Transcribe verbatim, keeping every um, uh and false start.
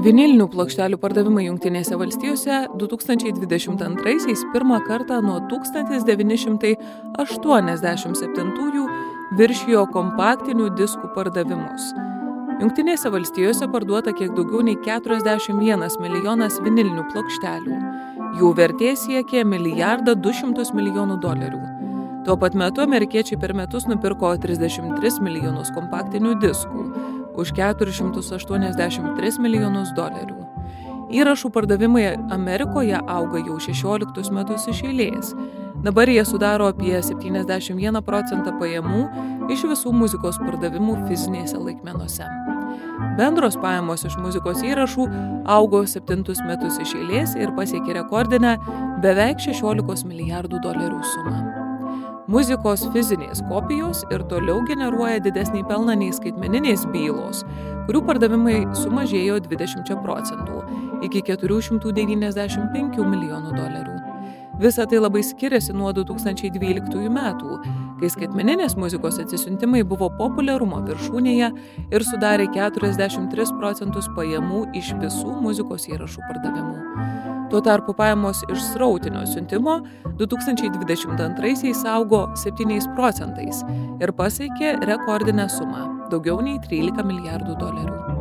Vinilinių plokštelių pardavimai Jungtinėse valstijose du tūkstančiai dvidešimt antraisiais pirmą kartą nuo tūkstantis devyni šimtai aštuoniasdešimt septintųjų viršijo kompaktinių diskų pardavimus. Jungtinėse valstijose parduota kiek daugiau nei keturiasdešimt vienas milijonas vinilinių plokštelių. Jų vertė siekė milijardą du šimtus milijonų dolerių. Tuo pat metu amerikiečiai per metus nupirko trisdešimt tris milijonus kompaktinių diskų už keturis šimtus aštuoniasdešimt tris milijonus dolerių. Įrašų pardavimai Amerikoje auga jau šešioliktus metus iš eilės. Dabar jie sudaro apie septyniasdešimt vieną procentą pajamų iš visų muzikos pardavimų fizinėse laikmenose. Bendros pajamos iš muzikos įrašų augo septintus metus iš eilės ir pasiekė rekordinę beveik šešiolikos milijardų dolerių sumą. Muzikos fizinės kopijos ir toliau generuoja didesnį pelną nei skaitmeninės bylos, kurių pardavimai sumažėjo dvidešimt procentų iki keturių šimtų devyniasdešimt penkių milijonų dolerių. Visa tai labai skiriasi nuo du tūkstančiai dvyliktųjų metų, kai skaitmeninės muzikos atsisiuntimai buvo populiarumo viršūnėje ir sudarė keturiasdešimt tris procentus pajamų iš visų muzikos įrašų pardavimų. Tuo tarpu pajamos iš srautinio siuntimo du tūkstančiai dvidešimt antraisiais augo septyniais procentais ir pasiekė rekordinę sumą – daugiau nei trylika milijardų dolerių.